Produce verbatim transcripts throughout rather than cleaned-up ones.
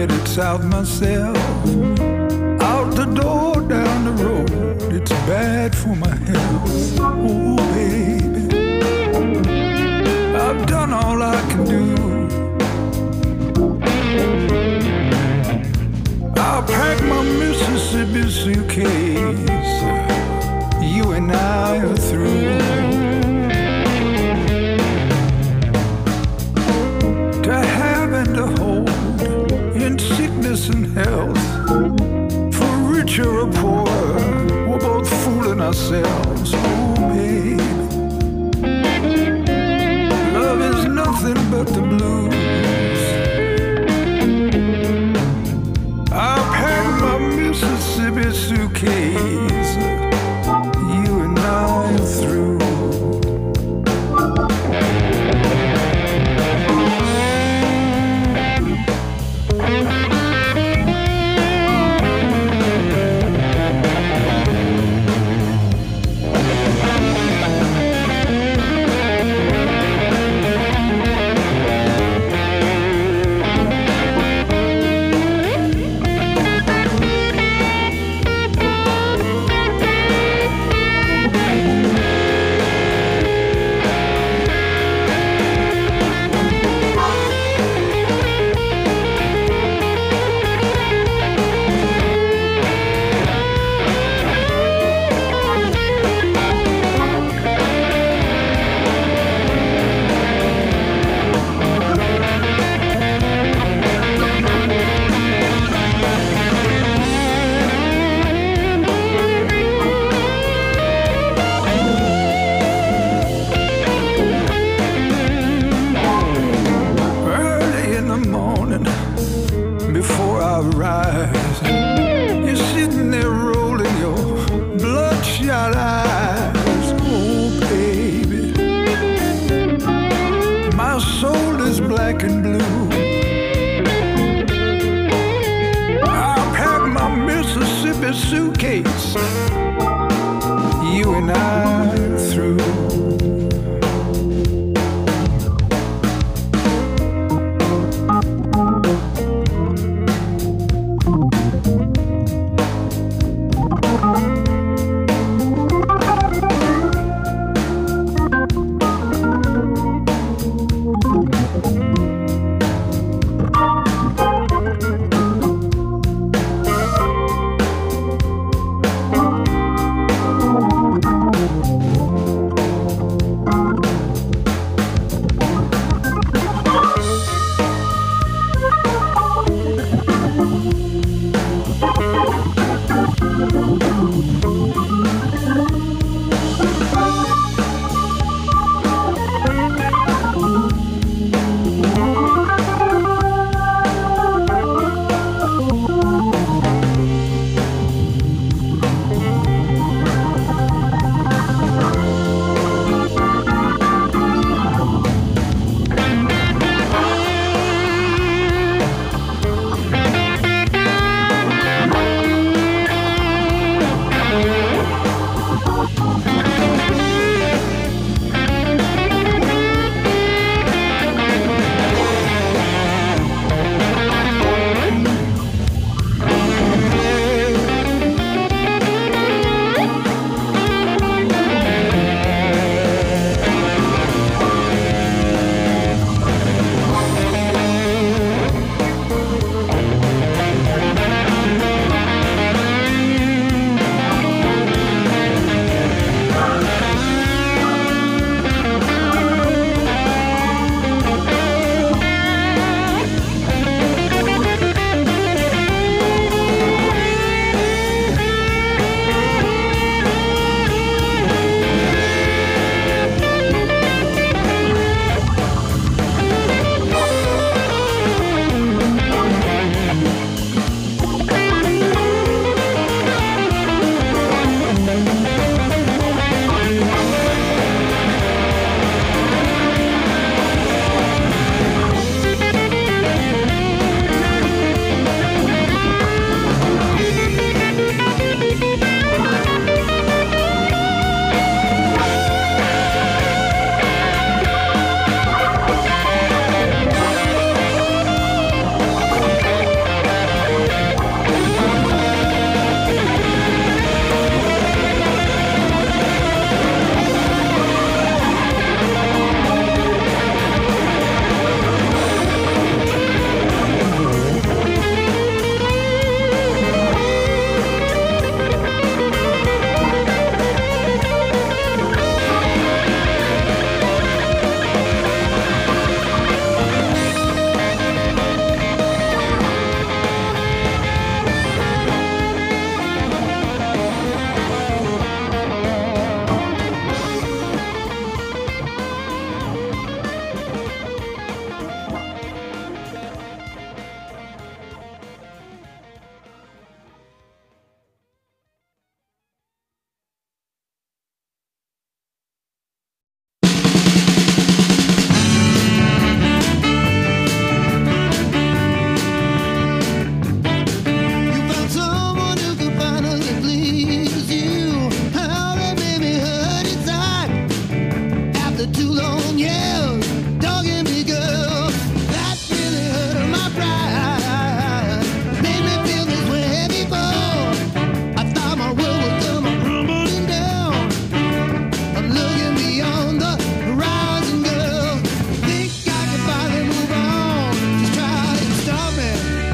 headed south myself. Out the door, down the road, it's bad for my health. Oh, baby, I've done all I can do. I'll pack my Mississippi suitcase. You and I are through. To have and to hold, in sickness and health, for richer or poorer, we're both fooling ourselves. Oh, babe, love is nothing but the blues. I'll pack my Mississippi suitcase. You and I are through. long years, dogging me, girl. That really hurt my pride. Made me feel this way before. I thought my world would come crumbling down. I'm looking beyond the horizon, girl. Think I can finally move on. Just try and stop me.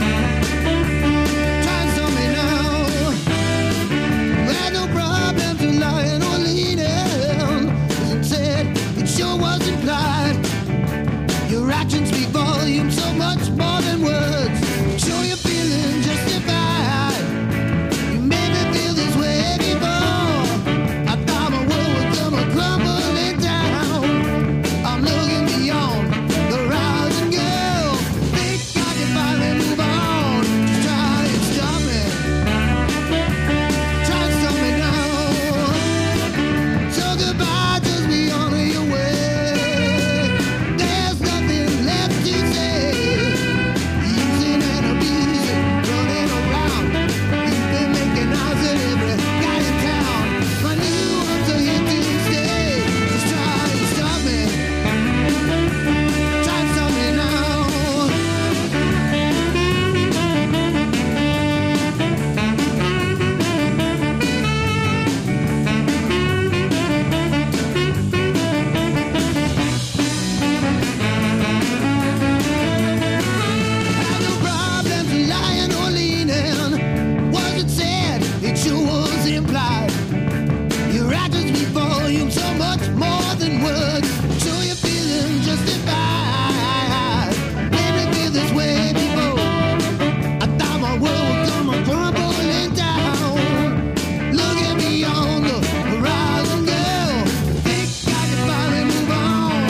Try and stop me now. Had no problem to lying or leaning. As it said, it sure was implied. Your actions speak volumes, so much more than words. Show you're feeling justified. You made me feel this way before. I thought my world would come a crumbling down. I'm looking beyond the horizon, girl. Think I can finally move on. Just try and stop me. Try and stop me now. So goodbye, just be on your way. There's nothing left to say. Using and abusing, running around. You've been making eyes at every guy in town. My new ones are here to stay. Just try and stop me. Try and stop me now. Had no problems lying or leaning. Was it said? It sure was implied. Your actions speak volumes, so much more than words. Sure you're feeling justified. Made me feel this way before. I thought my world would come crumbling down. Looking beyond the horizon, girl. Think I can finally move on.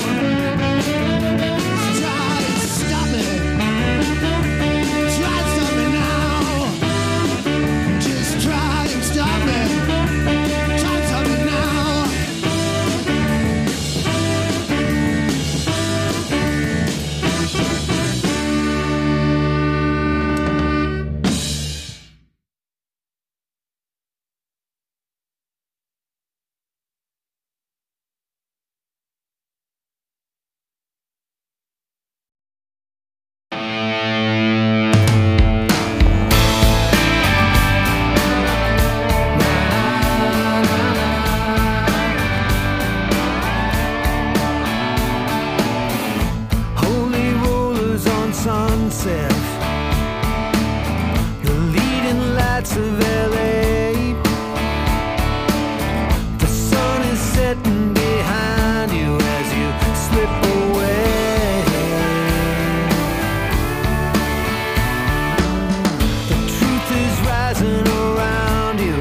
Try and stop me. Try and stop me now. Just try and stop me. Try and stop me now. Holy rollers on Sunset, the leading lights of L A. The sun is setting behind you as you slip away. The truth is rising around you.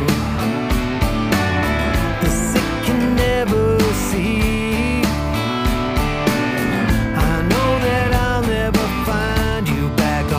The sick can never see. I know that I'll never find you back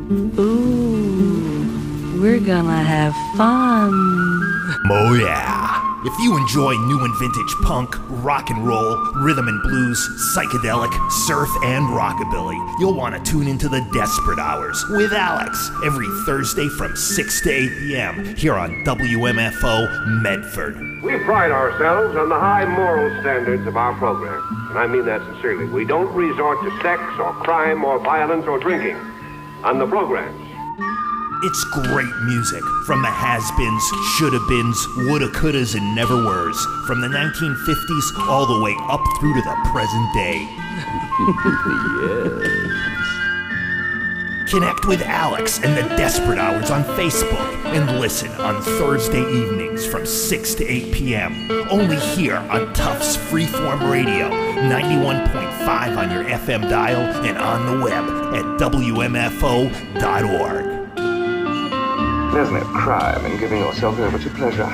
Ooh, we're gonna have fun. Oh yeah. If you enjoy new and vintage punk, rock and roll, rhythm and blues, psychedelic, surf, and rockabilly, you'll want to tune into the Desperate Hours with Alex every Thursday from six to eight p.m. here on W M F O Medford. We pride ourselves on the high moral standards of our program, and I mean that sincerely. We don't resort to sex or crime or violence or drinking on the programs. It's great music from the has-beens, shoulda-beens, woulda, couldas, and never-weres, from the nineteen fifties all the way up through to the present day. Yes. Connect with Alex and the Desperate Hours on Facebook and listen on Thursday evenings from six to eight p.m. only here on Tufts Freeform Radio, ninety-one point five on your F M dial and on the web at W M F O dot org. There's no crime in giving yourself over to pleasure.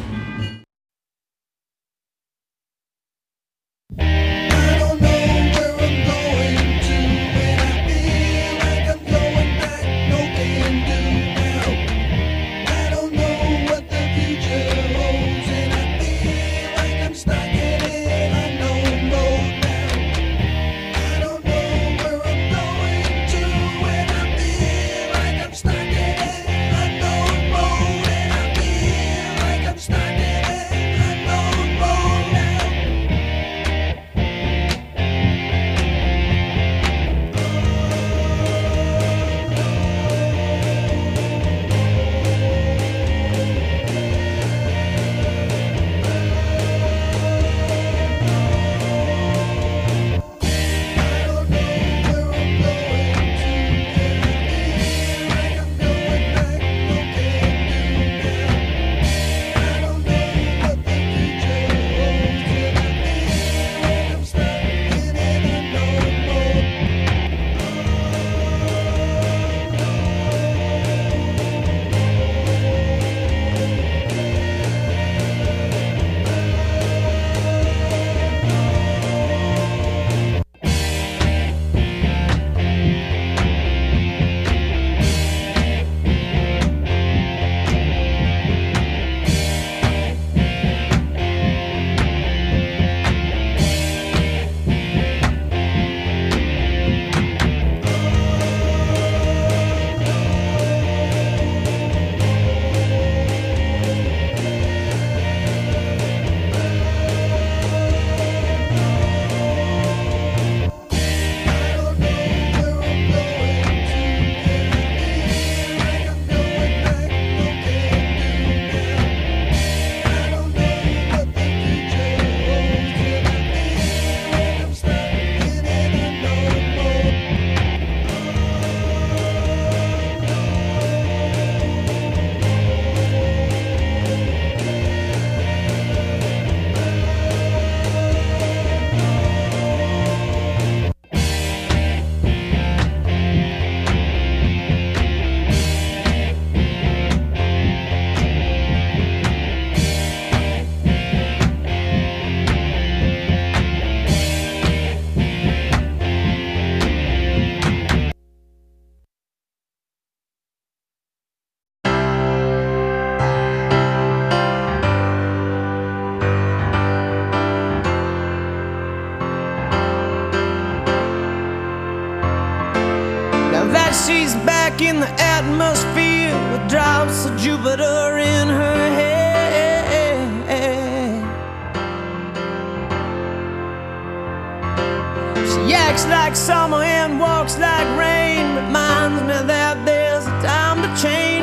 She's back in the atmosphere with drops of Jupiter in her head. She acts like summer and walks like rain, reminds me that there's a time to change.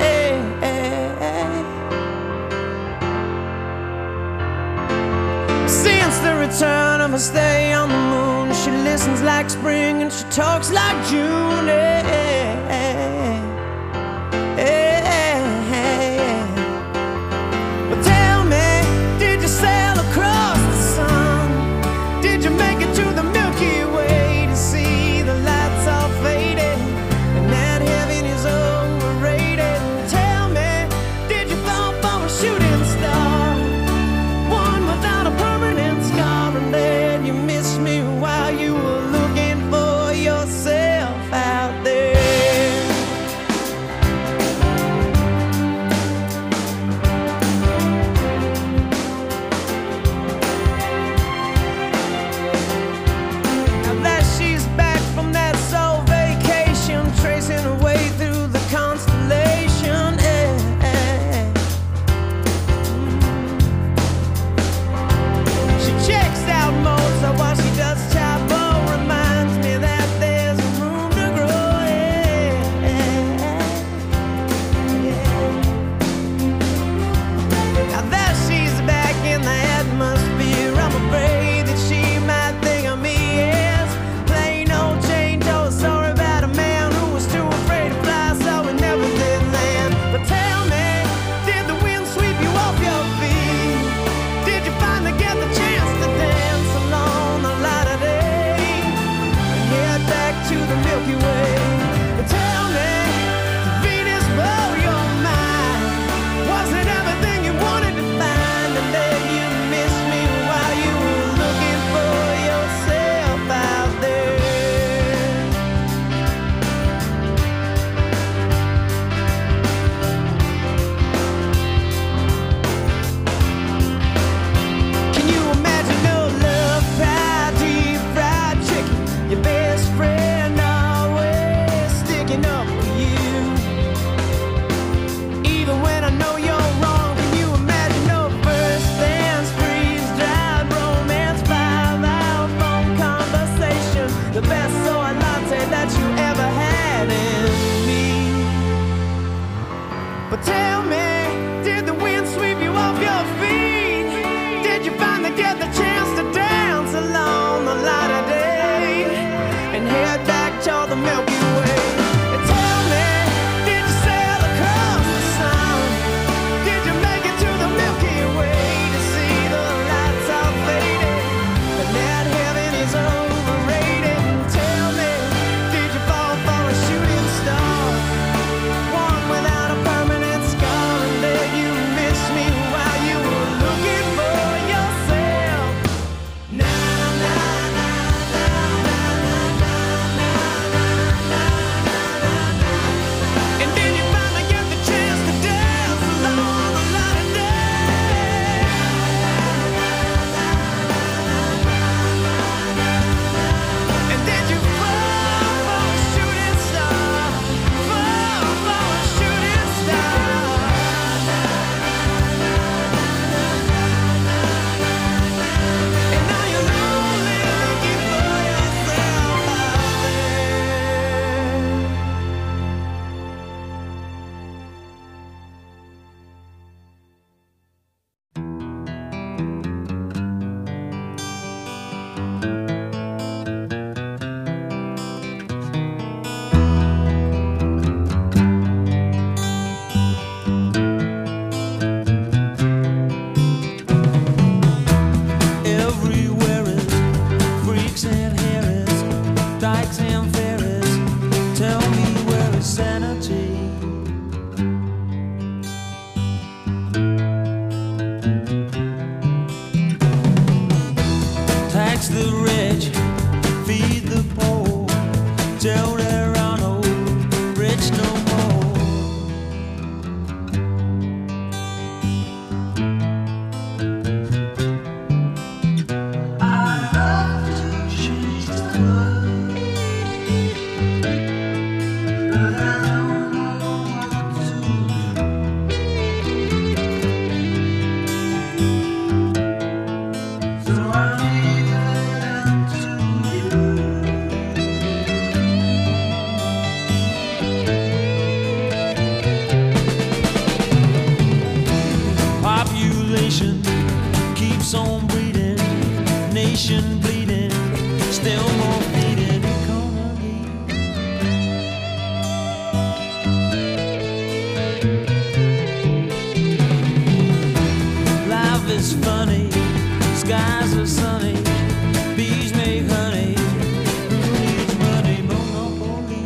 Since the return of her stay on the moon, she listens like spring and she talks like June. Hey, hey, hey, hey. Well, tell me, did you sail across the sun? Did you make it to the Milky Way to see the lights all faded and that heaven is overrated? Tell me, did you fall for a shooting star, one without a permanent scar, and then you missed me while you were looking for yourself out there? nation keeps on breeding, nation bleeding, still more feeding economy. Life is funny, skies are sunny, bees make honey. Who needs money? Monopoly.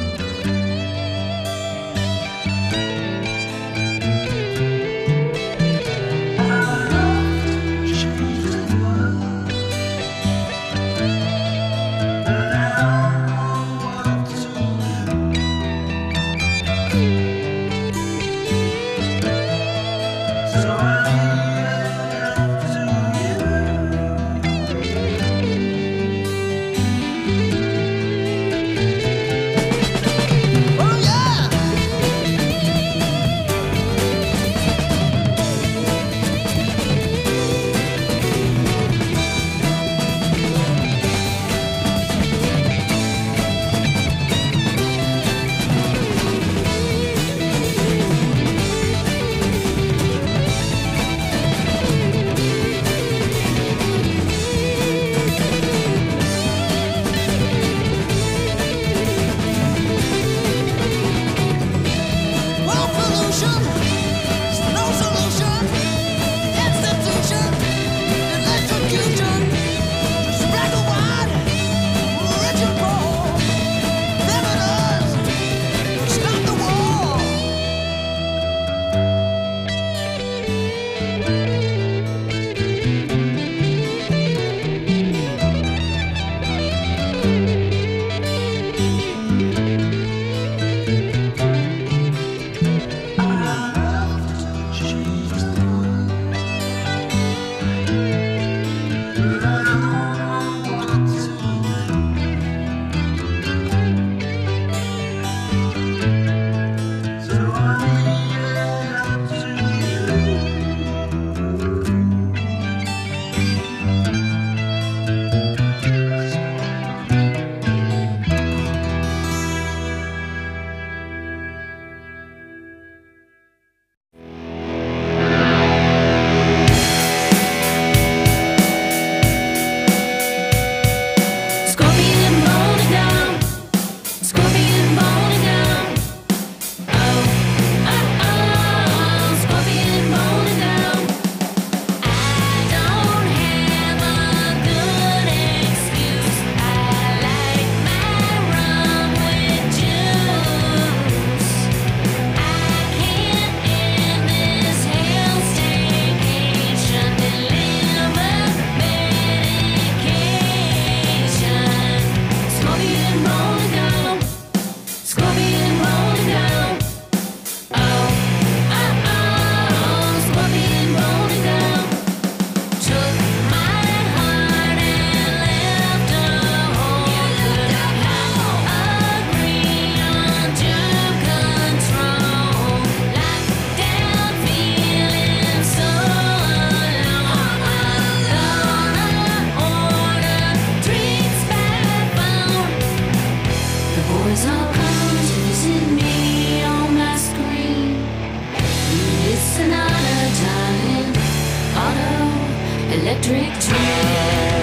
Electric train.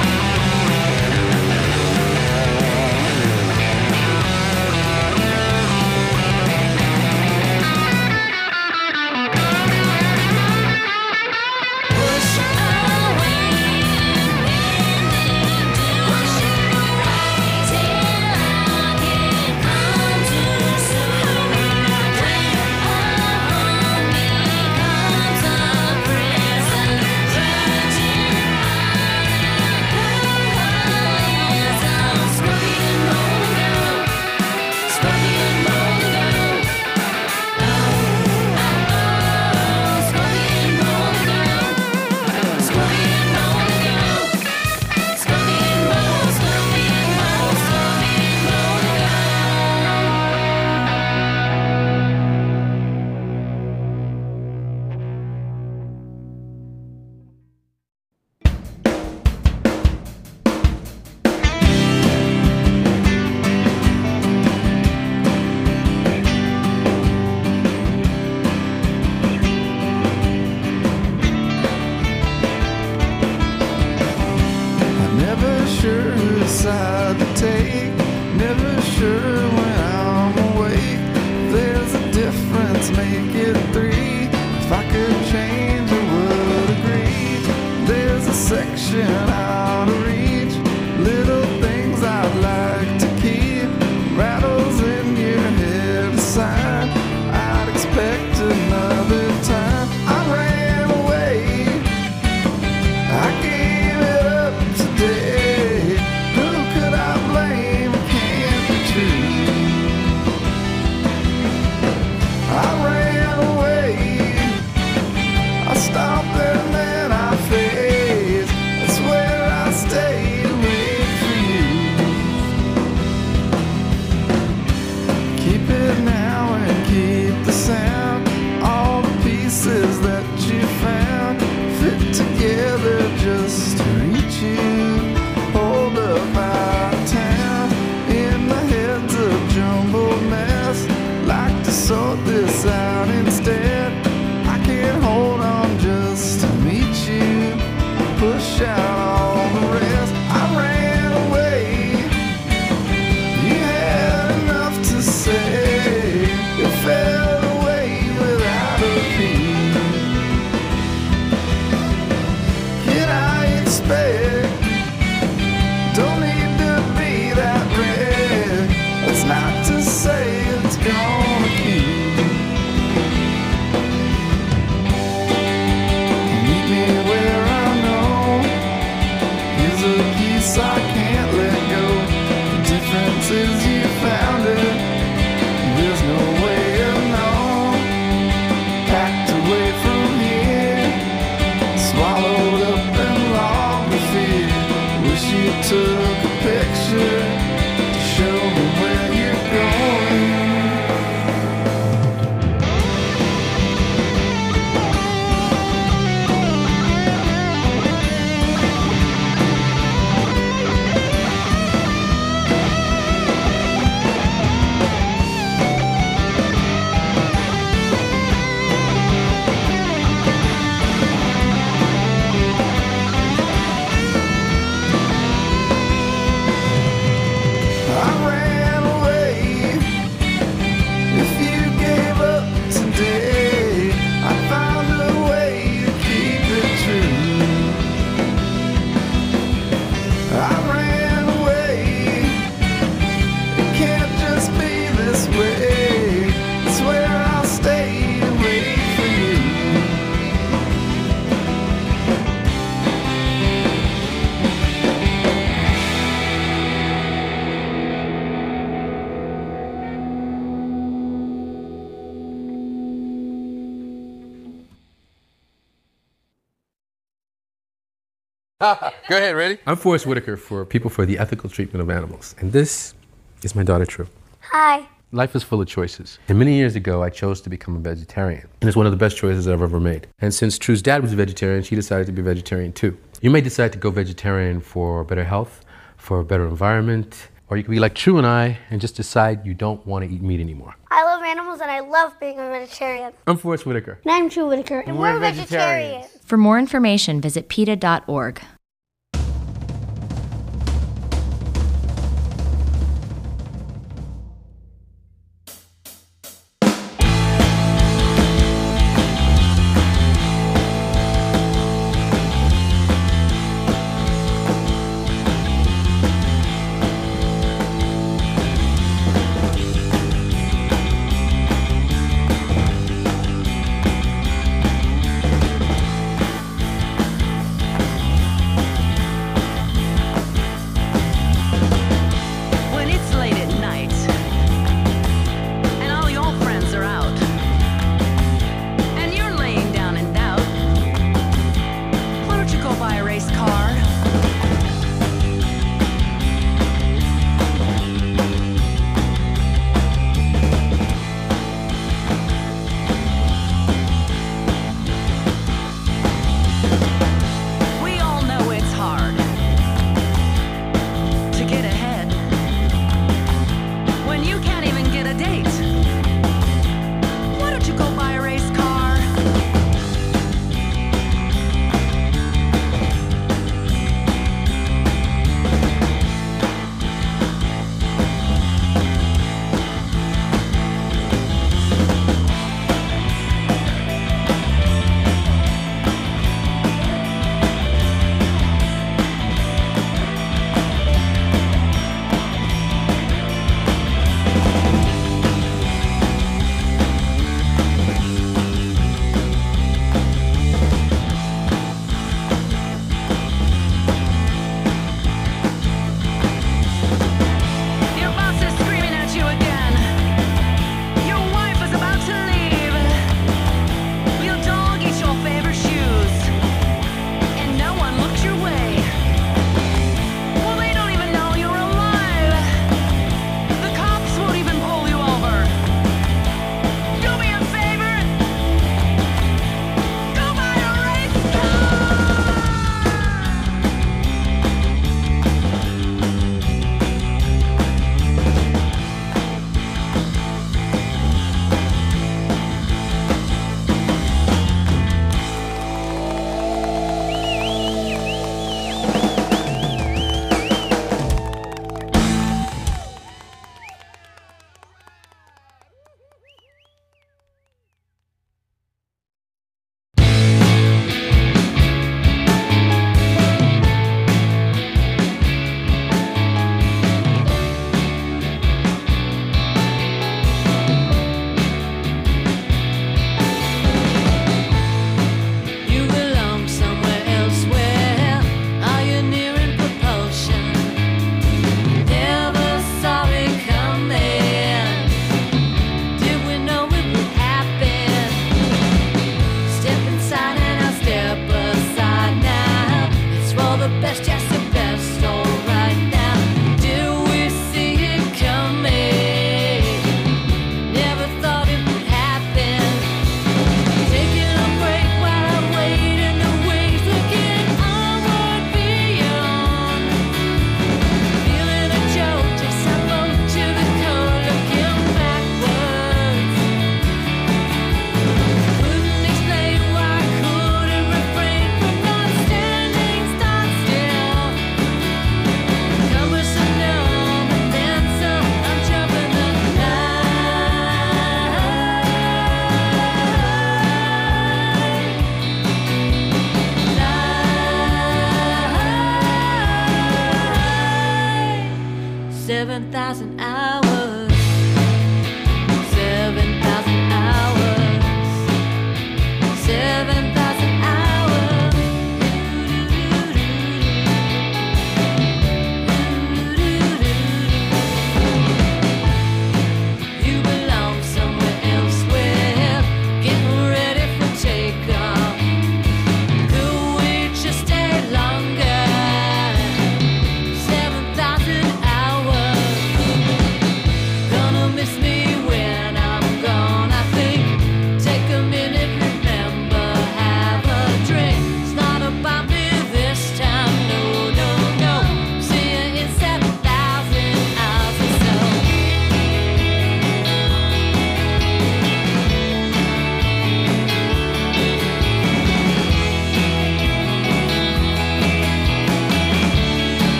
Virgin stop and then I fade. That's where I stay to wait for you. Keep it now and keep the sound. All the pieces that you found fit together just to reach you. Hold up out of town in my head's a jumbled mess. Like to sort this out instead. I can't hold on just to meet you. Push out all the rest. I ran away. You had enough to say. It fell away without a peep. Can I expect? Don't need to be that red. That's not to say it's gonna keep. Meet me where I know. Here's a piece I can't let go. The difference is you found it. There's no way of knowing. Packed away from here. Swallowed up and logged the fear. Wish you took a picture to show me where you're going. I ran away. If you gave up today, I found a way to keep it true. I ran away. It can't just be this way. It's where I'll stay to wait for you. Go ahead, ready? I'm Forrest Whitaker for People for the Ethical Treatment of Animals. And this is my daughter, True. Hi. Life is full of choices. And many years ago, I chose to become a vegetarian. And it's one of the best choices I've ever made. And since True's dad was a vegetarian, she decided to be a vegetarian too. You may decide to go vegetarian for better health, for a better environment, or you could be like True and I and just decide you don't want to eat meat anymore. I love animals and I love being a vegetarian. I'm Forrest Whitaker. And I'm True Whitaker. And, And we're, we're vegetarians. vegetarians. For more information, visit PETA dot org.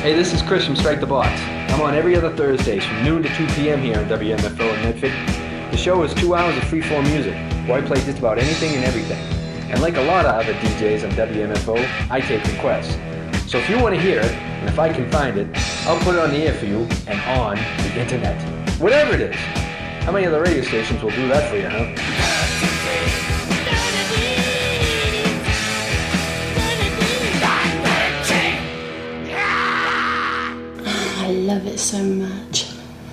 Hey, this is Chris from Strike the Box. I'm on every other Thursdays from noon to two p.m. here on W M F O in Medford. The show is two hours of free-form music, where I play just about anything and everything. And like a lot of other D Js on W M F O, I take requests. So if you want to hear it, and if I can find it, I'll put it on the air for you and on the internet. Whatever it is. How many other radio stations will do that for you, huh? I love it so much.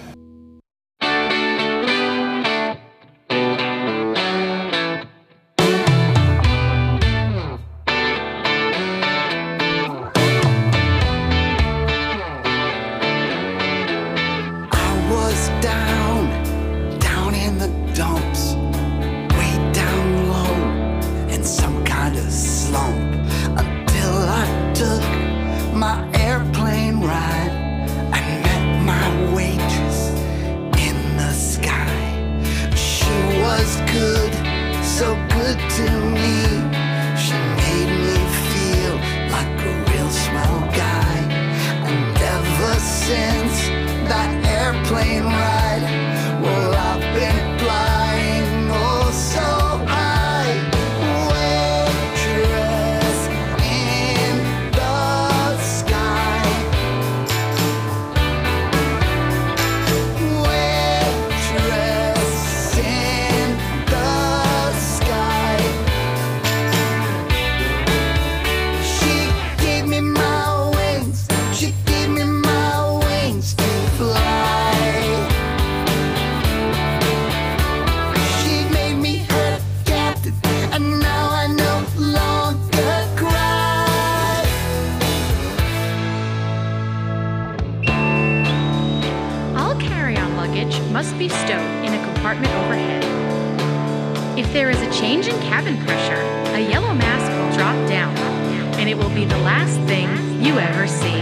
must be stowed in a compartment overhead. If there is a change in cabin pressure, a yellow mask will drop down, and it will be the last thing you ever see.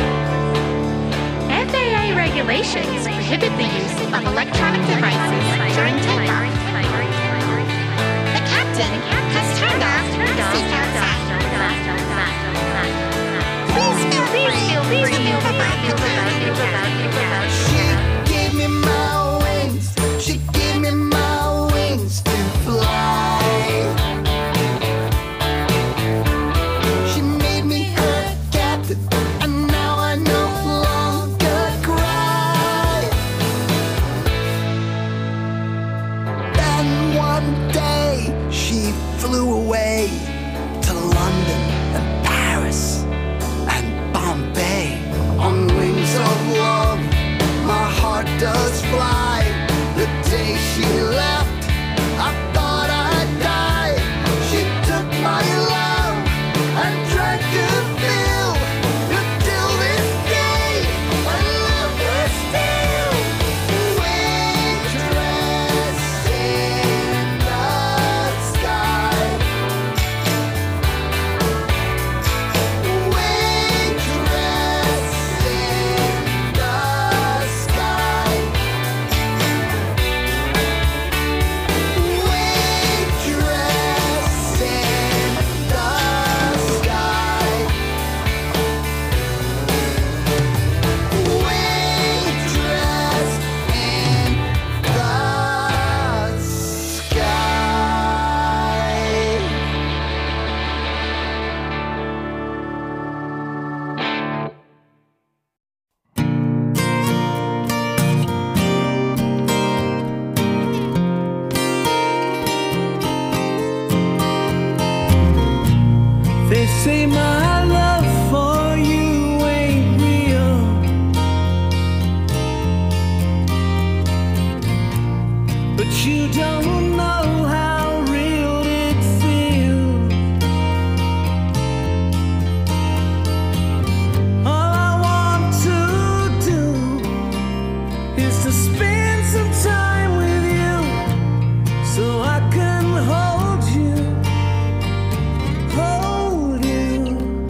F A A regulations prohibit the use of electronic devices during takeoff. The captain has turned off the seatbelt sign. Please feel free to move about the cabin. She gave me my wings. She gave me my wings to fly. She made me her captain, and now I no longer cry. Then one day she flew away to London and Paris and Bombay on wings of love. My heart does fly. The day she left, I thought I'd die. She took my love and tried to fill. Until this day, I love her still. Waitress in the sky. Waitress in the sky. Waitress in the sky. Waitress in the They say my love for you ain't real, but you don't know how real it feels. All I want to do is to spend some time with you, so I can hold you, hold you.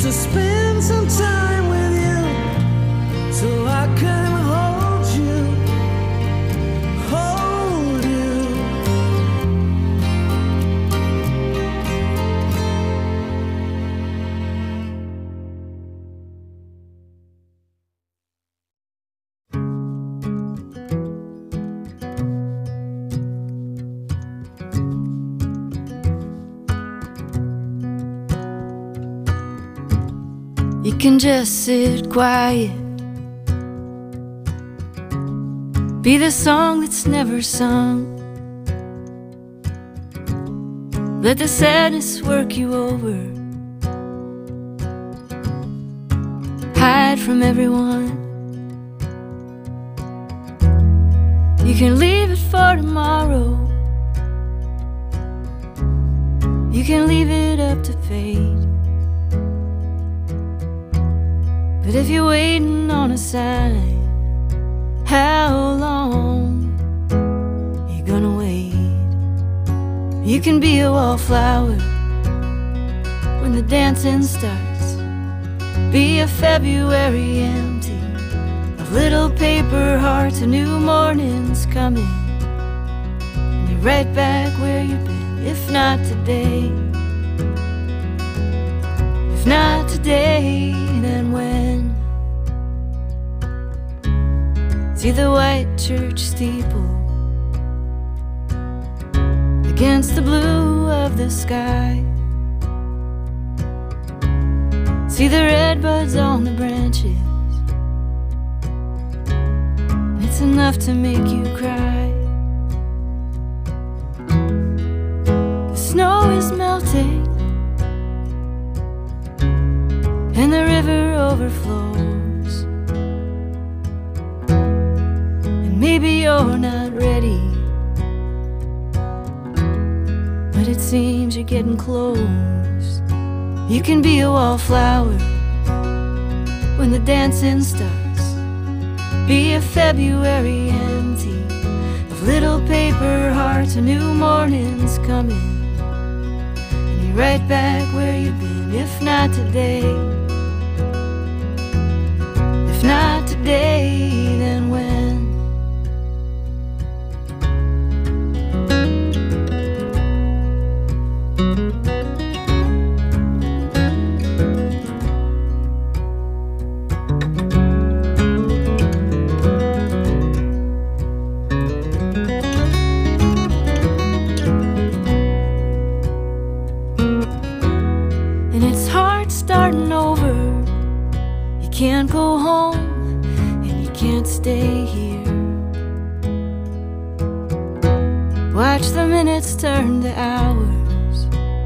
to spend some time with you so I can hold you, hold you. You can just sit quiet, be the song that's never sung. Let the sadness work you over, hide from everyone. You can leave it for tomorrow, you can leave it up to fate. But if you're waiting on a sign, how long you gonna wait? You can be a wallflower when the dancing starts, be a February empty of little paper hearts, a new morning's coming, and you're right back where you've been. If not today, if not today, then when? See the white church steeple against the blue of the sky. See the red buds on the branches, it's enough to make you cry. The snow is melting and the river overflows, and maybe you're not ready, but it seems you're getting close. You can be a wallflower when the dancing starts, be a February empty of little paper hearts, a new morning's coming, and you're right back where you've been. If not today, if not today, then when? And it's hard starting over. You can't go home and you can't stay here. Watch the minutes turn to hours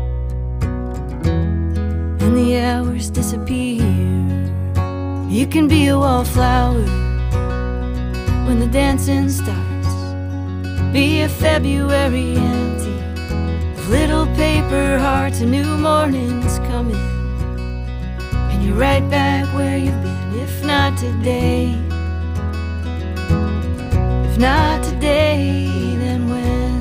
and the hours disappear. You can be a wallflower when the dancing starts, be a February empty of little paper hearts, a new morning's coming, and you're right back where you've been. If not today, if not today, then when?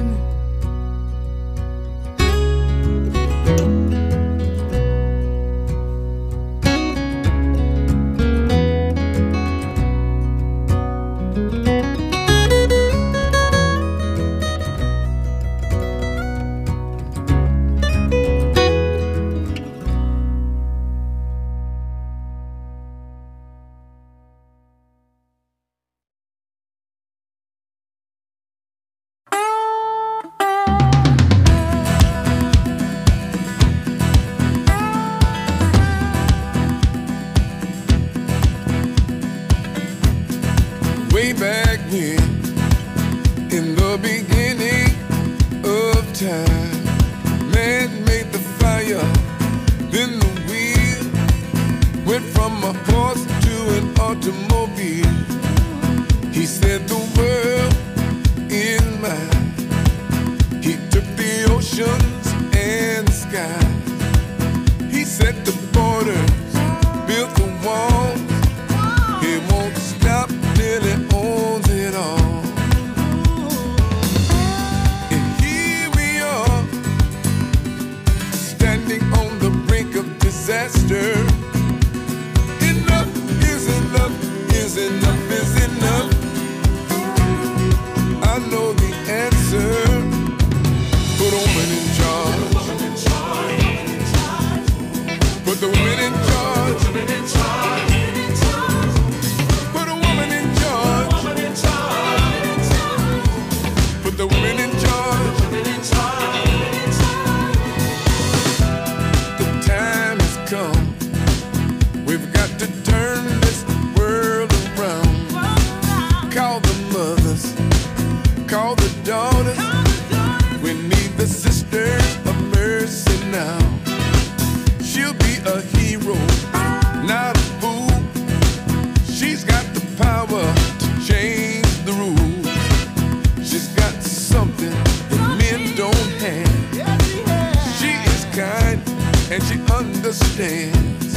the women in charge. Put a woman in charge. Put the women in charge. The time has come. We've got to turn this world around. Call the mothers. Call the daughters. We need the sisters of mercy now. She'll be a hero, not a fool. She's got the power to change the rules. She's got something that men don't have. She is kind and she understands.